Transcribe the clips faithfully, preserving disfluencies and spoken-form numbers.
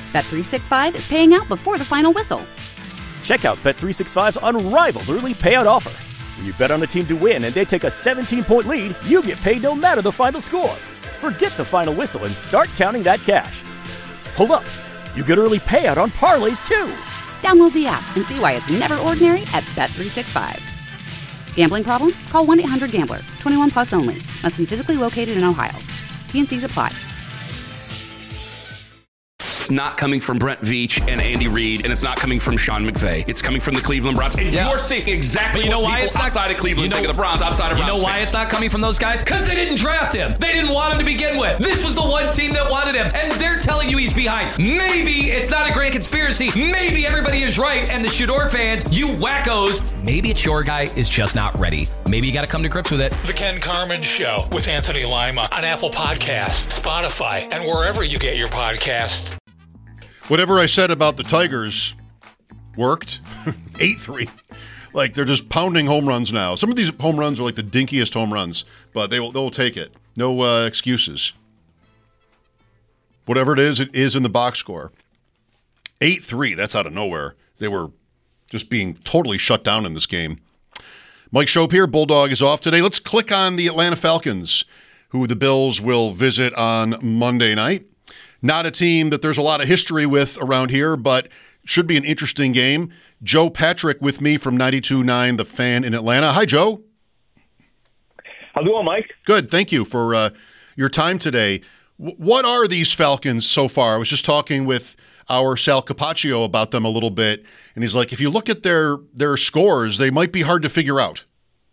Bet three sixty-five is paying out before the final whistle. Check out Bet three sixty-five's unrivaled early payout offer. When you bet on a team to win and they take a seventeen-point lead, you get paid no matter the final score. Forget the final whistle and start counting that cash. Hold up. You get early payout on parlays, too. Download the app and see why it's never ordinary at Bet three sixty-five. Gambling problem? Call one eight hundred gambler. twenty-one plus only. Must be physically located in Ohio. T and Cs apply. It's not coming from Brent Veach and Andy Reid, and it's not coming from Sean McVay. It's coming from the Cleveland Browns. And yeah. you're seeing exactly you know what why people it's not, outside of Cleveland you know, think of the Browns, outside of You Browns know why fans. it's not coming from those guys? Because they didn't draft him. They didn't want him to begin with. This was the one team that wanted him, and they're telling you he's behind. Maybe it's not a grand conspiracy. Maybe everybody is right, and the Shador fans, you wackos, maybe it's your guy is just not ready. Maybe you got to come to grips with it. The Ken Carman Show with Anthony Lima on Apple Podcasts, Spotify, and wherever you get your podcasts. Whatever I said about the Tigers worked. eight three. Like, they're just pounding home runs now. Some of these home runs are like the dinkiest home runs, but they will they'll take it. No uh, excuses. Whatever it is, it is in the box score. eight three, that's out of nowhere. They were just being totally shut down in this game. Mike Schopp here. Bulldog is off today. Let's click on the Atlanta Falcons, who the Bills will visit on Monday night. Not a team that there's a lot of history with around here, but should be an interesting game. Joe Patrick with me from ninety-two point nine The Fan in Atlanta. Hi, Joe. How's it going, Mike? Good. Thank you for uh, your time today. W- what are these Falcons so far? I was just talking with our Sal Capaccio about them a little bit, and he's like, if you look at their their scores, they might be hard to figure out.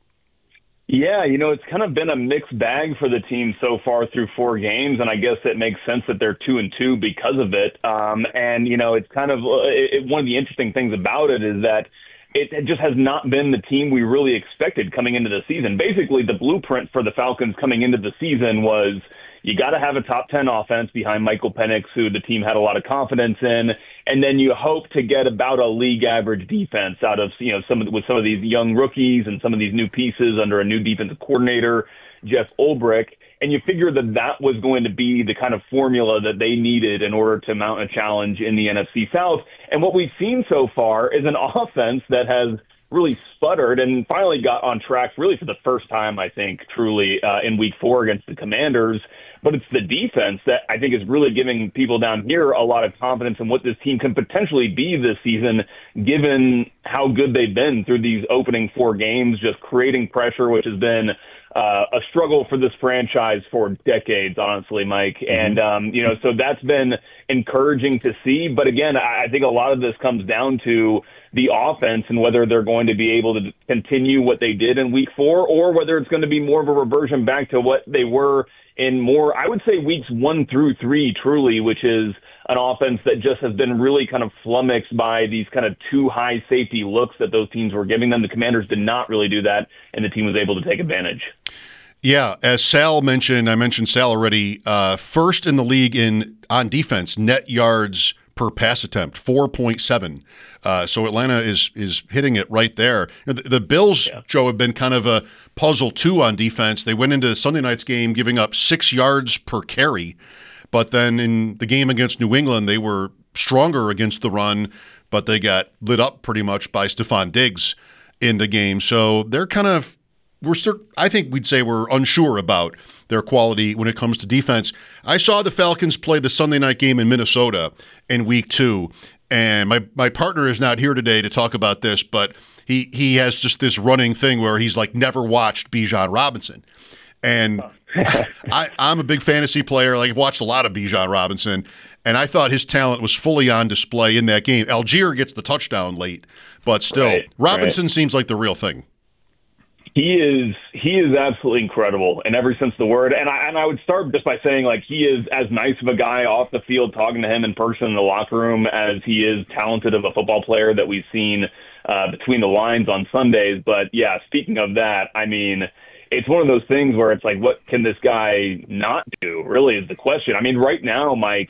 Yeah, you know, it's kind of been a mixed bag for the team so far through four games, and I guess it makes sense that they're two and two because of it. Um, and, you know, it's kind of it, one of the interesting things about it is that it, it just has not been the team we really expected coming into the season. Basically, the blueprint for the Falcons coming into the season was you got to have a top ten offense behind Michael Penix, who the team had a lot of confidence in, and then you hope to get about a league average defense out of, you know, some of, with some of these young rookies and some of these new pieces under a new defensive coordinator, Jeff Ulbrich, and you figure that that was going to be the kind of formula that they needed in order to mount a challenge in the N F C South. And what we've seen so far is an offense that has really sputtered and finally got on track really for the first time, I think, truly uh, in week four against the Commanders. But it's the defense that I think is really giving people down here a lot of confidence in what this team can potentially be this season, given how good they've been through these opening four games, just creating pressure, which has been uh, a struggle for this franchise for decades, honestly, Mike. Mm-hmm. And, um, you know, so that's been encouraging to see. But again, I think a lot of this comes down to the offense and whether they're going to be able to continue what they did in week four or whether it's going to be more of a reversion back to what they were in more, I would say, weeks one through three, truly, which is an offense that just has been really kind of flummoxed by these kind of two high safety looks that those teams were giving them. The Commanders did not really do that, and the team was able to take advantage. Yeah, as Sal mentioned, I mentioned Sal already, uh, first in the league in on defense, net yards per pass attempt, four point seven. Uh, so Atlanta is is hitting it right there. You know, the, the Bills, yeah. Joe, have been kind of a puzzle, too, on defense. They went into Sunday night's game giving up six yards per carry, but then in the game against New England, they were stronger against the run, but they got lit up pretty much by Stephon Diggs in the game. So they're kind of, we're I think we'd say we're unsure about their quality when it comes to defense. I saw the Falcons play the Sunday night game in Minnesota in week two, and my, my partner is not here today to talk about this, but he, he has just this running thing where he's like never watched Bijan Robinson. And I, I'm a big fantasy player. Like, I've watched a lot of Bijan Robinson, and I thought his talent was fully on display in that game. Algier gets the touchdown late, but still, right, Robinson right. seems like the real thing. He is he is absolutely incredible in every sense of the word. And I and I would start just by saying, like, he is as nice of a guy off the field talking to him in person in the locker room as he is talented of a football player that we've seen uh, between the lines on Sundays. But, yeah, speaking of that, I mean, it's one of those things where it's like, what can this guy not do, really, is the question. I mean, right now, Mike,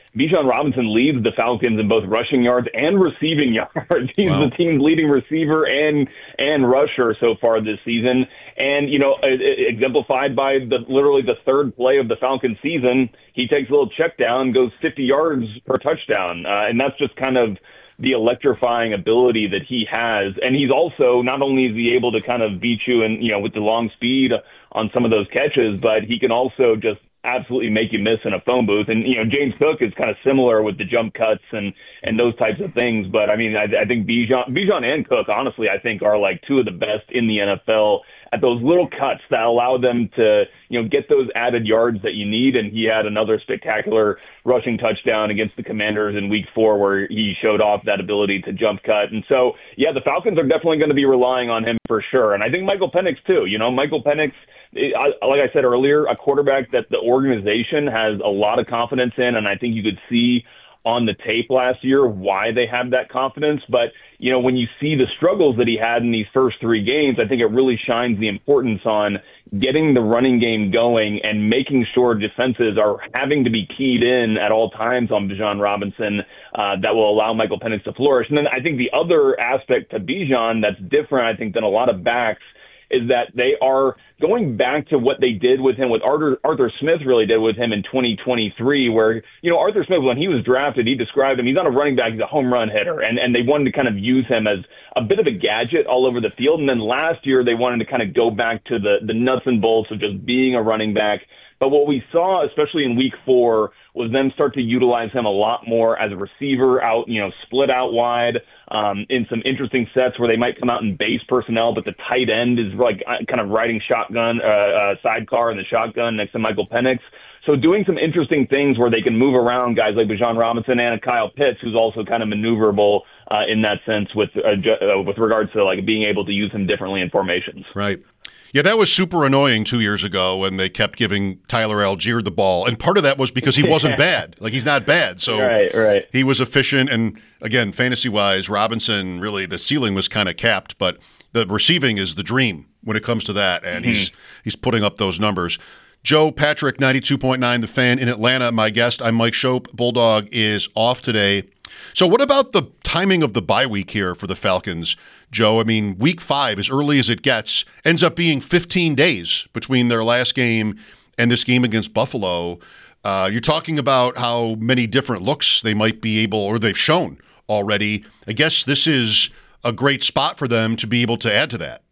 Bijan Robinson leads the Falcons in both rushing yards and receiving yards. He's wow. the team's leading receiver and and rusher so far this season. And, you know, exemplified by the literally the third play of the Falcons season, he takes a little check down, goes fifty yards per touchdown. Uh, and that's just kind of the electrifying ability that he has. And he's also, not only is he able to kind of beat you and, you know, with the long speed on some of those catches, but he can also just absolutely make you miss in a phone booth. And, you know, James Cook is kind of similar with the jump cuts and, and those types of things. But, I mean, I, I think Bijan, Bijan and Cook, honestly, I think are like two of the best in the N F L at those little cuts that allow them to, you know, get those added yards that you need. And he had another spectacular rushing touchdown against the Commanders in week four where he showed off that ability to jump cut. And so, yeah, the Falcons are definitely going to be relying on him for sure. And I think Michael Penix too. You know, Michael Penix, like I said earlier, a quarterback that the organization has a lot of confidence in, and I think you could see on the tape last year why they have that confidence. But, you know, when you see the struggles that he had in these first three games, I think it really shines the importance on getting the running game going and making sure defenses are having to be keyed in at all times on Bijan Robinson uh, that will allow Michael Penix to flourish. And then I think the other aspect to Bijan that's different, I think, than a lot of backs is that they are going back to what they did with him, what Arthur, Arthur Smith really did with him in twenty twenty-three, where, you know, Arthur Smith, when he was drafted, he described him, he's not a running back, he's a home run hitter. And, and they wanted to kind of use him as a bit of a gadget all over the field. And then last year, they wanted to kind of go back to the, the nuts and bolts of just being a running back. But what we saw, especially in week four, was them start to utilize him a lot more as a receiver out, you know, split out wide um, in some interesting sets where they might come out in base personnel, but the tight end is like kind of riding shotgun, uh, uh, sidecar in the shotgun next to Michael Penix. So doing some interesting things where they can move around guys like Bijan Robinson and Kyle Pitts, who's also kind of maneuverable uh, in that sense with uh, ju- uh, with regards to like being able to use him differently in formations. Right. Yeah, that was super annoying two years ago when they kept giving Tyler Algier the ball. And part of that was because he wasn't bad. Like, he's not bad. So right, right. he was efficient. And, again, fantasy-wise, Robinson, really, the ceiling was kind of capped. But the receiving is the dream when it comes to that. And mm-hmm. he's he's putting up those numbers. Joe Patrick, ninety-two point nine, The Fan in Atlanta. My guest, I'm Mike Schopp. Bulldog is off today. So what about the timing of the bye week here for the Falcons, Joe? I mean, week five, as early as it gets, ends up being fifteen days between their last game and this game against Buffalo. Uh, you're talking about how many different looks they might be able, or they've shown already. I guess this is a great spot for them to be able to add to that.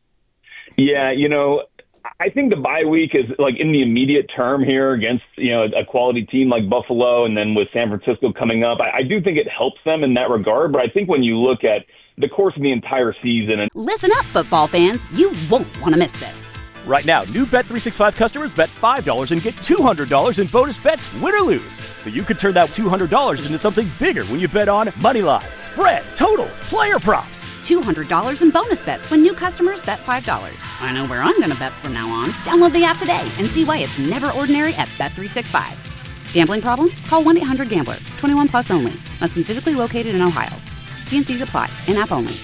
Yeah, you know, I think the bye week is like in the immediate term here against, you know, a quality team like Buffalo, and then with San Francisco coming up. I, I do think it helps them in that regard. But I think when you look at the course of the entire season. And listen up, football fans. You won't want to miss this. Right now, new Bet three sixty-five customers bet five dollars and get two hundred dollars in bonus bets, win or lose. So you could turn that two hundred dollars into something bigger when you bet on moneyline, spread, totals, player props. two hundred dollars in bonus bets when new customers bet five dollars. I know where I'm going to bet from now on. Download the app today and see why it's never ordinary at Bet three sixty-five. Gambling problem? Call one eight hundred gambler. twenty-one plus only. Must be physically located in Ohio. T and C's apply. In-app only.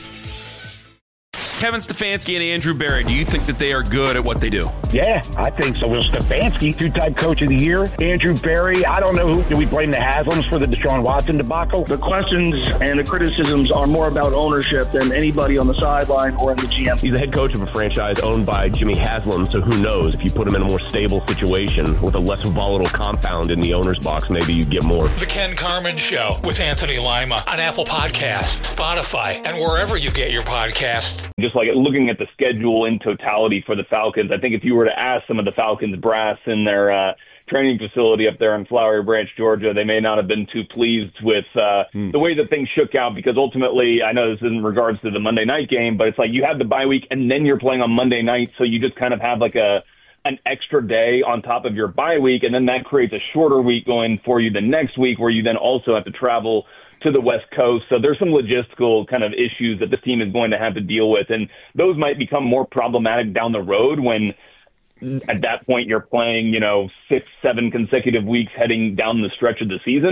Kevin Stefanski and Andrew Berry, do you think that they are good at what they do? Yeah, I think so. Will Stefanski, two-time coach of the year. Andrew Berry, I don't know who. Do we blame the Haslams for the Deshaun Watson debacle? The questions and the criticisms are more about ownership than anybody on the sideline or in the G M. He's the head coach of a franchise owned by Jimmy Haslam, so who knows? If you put him in a more stable situation with a less volatile compound in the owner's box, maybe you get more. The Ken Carman Show with Anthony Lima on Apple Podcasts, Spotify, and wherever you get your podcasts. Just like looking at the schedule in totality for the Falcons, I think if you were to ask some of the Falcons brass in their uh, training facility up there in Flowery Branch, Georgia, they may not have been too pleased with uh, mm. the way that things shook out, because ultimately, I know this is in regards to the Monday night game, but it's like you have the bye week and then you're playing on Monday night, so you just kind of have like a an extra day on top of your bye week, and then that creates a shorter week going for you the next week, where you then also have to travel to the West Coast. So there's some logistical kind of issues that this team is going to have to deal with, and those might become more problematic down the road when at that point you're playing, you know, six, seven consecutive weeks heading down the stretch of the season.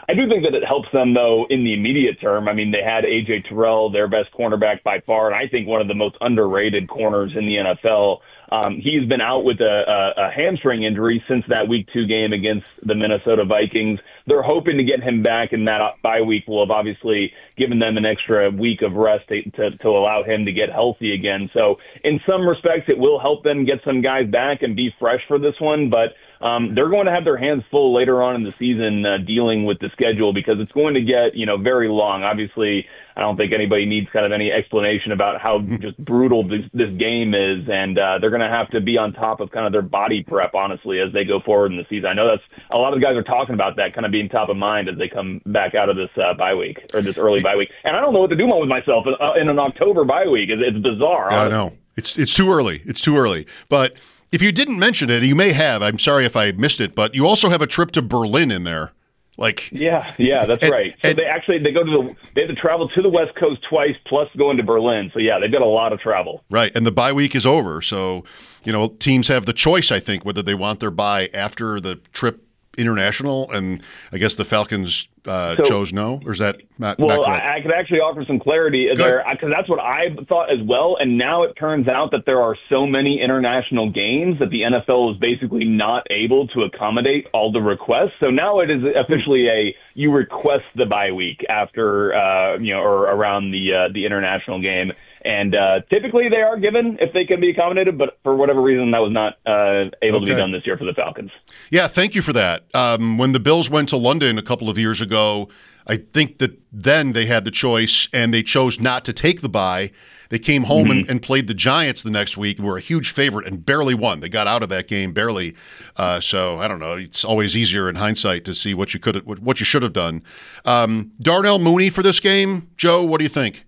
I do think that it helps them, though, in the immediate term. I mean, they had A J Terrell, their best cornerback by far, and I think one of the most underrated corners in the N F L. Um, he's been out with a, a, a hamstring injury since that week two game against the Minnesota Vikings. They're hoping to get him back, and that bye week will have obviously given them an extra week of rest to, to, to allow him to get healthy again. So in some respects, it will help them get some guys back and be fresh for this one, but Um, they're going to have their hands full later on in the season uh, dealing with the schedule because it's going to get, you know, very long. Obviously, I don't think anybody needs kind of any explanation about how just brutal this, this game is, and uh, they're going to have to be on top of kind of their body prep, honestly, as they go forward in the season. I know that's a lot of the guys are talking about that kind of being top of mind as they come back out of this uh, bye week or this early bye week. And I don't know what to do with myself in an October bye week. It's, it's bizarre. Yeah, I know. It's it's too early. It's too early. But if you didn't mention it, you may have. I'm sorry if I missed it, but you also have a trip to Berlin in there. Like yeah, yeah, that's and, right. So and, they actually they go to the they have to travel to the West Coast twice, plus going to Berlin. So yeah, they've got a lot of travel. Right, and the bye week is over, so you know teams have the choice. I think whether they want their bye after the trip international, and I guess the Falcons uh, so, chose no, or is that not? Well, not I, I could actually offer some clarity Good. there because that's what I thought as well. And now it turns out that there are so many international games that the N F L is basically not able to accommodate all the requests. So now it is officially a you request the bye week after uh, you know or around the uh, the international game. And uh, typically they are given if they can be accommodated, but for whatever reason, that was not uh, able okay. to be done this year for the Falcons. Yeah, thank you for that. Um, when the Bills went to London a couple of years ago, I think that then they had the choice, and they chose not to take the bye. They came home mm-hmm. and, and played the Giants the next week, and were a huge favorite and barely won. They got out of that game barely. Uh, so I don't know. It's always easier in hindsight to see what you could what you should have done. Um, Darnell Mooney for this game, Joe. What do you think?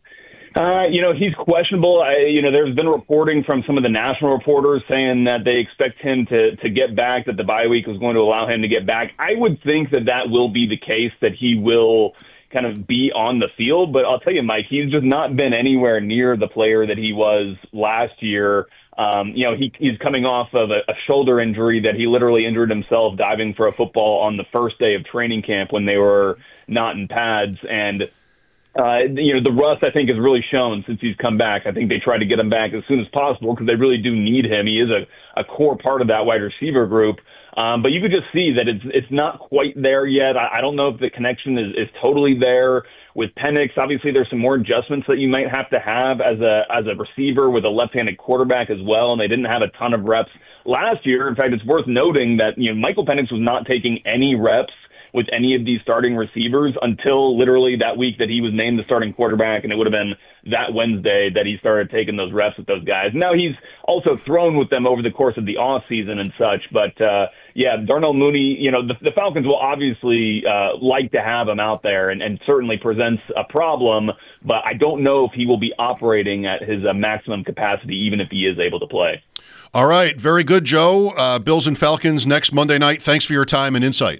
Uh, you know, he's questionable. I, you know, there's been reporting from some of the national reporters saying that they expect him to, to get back, that the bye week was going to allow him to get back. I would think that that will be the case, that he will kind of be on the field. But I'll tell you, Mike, he's just not been anywhere near the player that he was last year. Um, you know, he, he's coming off of a, a shoulder injury that he literally injured himself diving for a football on the first day of training camp when they were not in pads. And Uh, you know, the rust, I think, has really shown since he's come back. I think they try to get him back as soon as possible because they really do need him. He is a, a core part of that wide receiver group. Um, but you could just see that it's it's not quite there yet. I, I don't know if the connection is, is totally there with Penix. Obviously, there's some more adjustments that you might have to have as a as a receiver with a left-handed quarterback as well, and they didn't have a ton of reps last year. In fact, it's worth noting that you know Michael Penix was not taking any reps with any of these starting receivers until literally that week that he was named the starting quarterback, and it would have been that Wednesday that he started taking those reps with those guys. Now he's also thrown with them over the course of the off season and such, but uh, yeah, Darnell Mooney, you know, the, the Falcons will obviously uh, like to have him out there, and, and certainly presents a problem, but I don't know if he will be operating at his uh, maximum capacity, even if he is able to play. All right, very good, Joe. Uh, Bills and Falcons next Monday night. Thanks for your time and insight.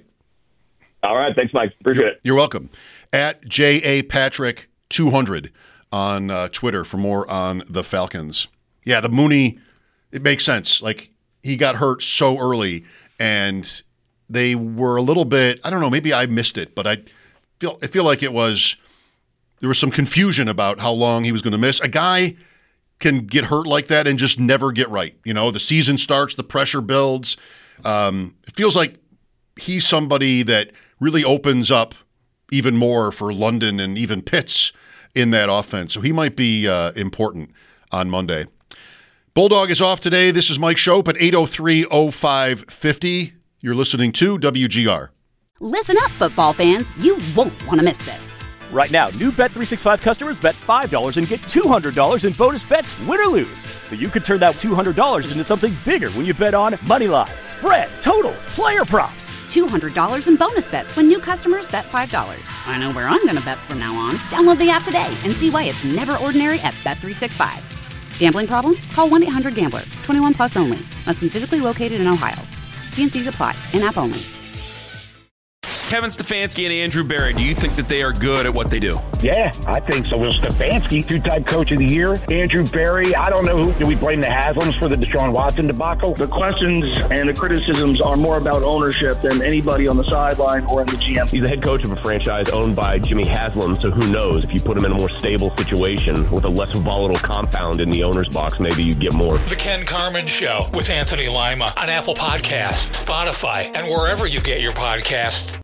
All right. Thanks, Mike. Appreciate you're, it. You're welcome. At J A Patrick two hundred on uh, Twitter for more on the Falcons. Yeah, the Mooney, it makes sense. Like, he got hurt so early, and they were a little bit, I don't know, maybe I missed it, but I feel I feel like it was, there was some confusion about how long he was going to miss. A guy can get hurt like that and just never get right. You know, the season starts, the pressure builds. Um, it feels like he's somebody that really opens up even more for London and even Pitts in that offense. So he might be uh, important on Monday. Bulldog is off today. This is Mike Schopp at eight oh three oh five fifty. You're listening to W G R. Listen up, football fans. You won't want to miss this. Right now, new Bet three sixty-five customers bet five dollars and get two hundred dollars in bonus bets, win or lose. So you could turn that two hundred dollars into something bigger when you bet on moneyline, spread, totals, player props. two hundred dollars in bonus bets when new customers bet five dollars. I know where I'm going to bet from now on. Download the app today and see why it's never ordinary at Bet three sixty-five. Gambling problem? Call one eight hundred gambler. twenty-one plus only. Must be physically located in Ohio. T and C's apply. In-app only. Kevin Stefanski and Andrew Berry, do you think that they are good at what they do? Yeah, I think so. Will Stefanski, two-time coach of the year. Andrew Berry, I don't know who. Do we blame the Haslams for the Deshaun Watson debacle? The questions and the criticisms are more about ownership than anybody on the sideline or in the G M. He's the head coach of a franchise owned by Jimmy Haslam, so who knows? If you put him in a more stable situation with a less volatile compound in the owner's box, maybe you get more. The Ken Carman Show with Anthony Lima on Apple Podcasts, Spotify, and wherever you get your podcasts.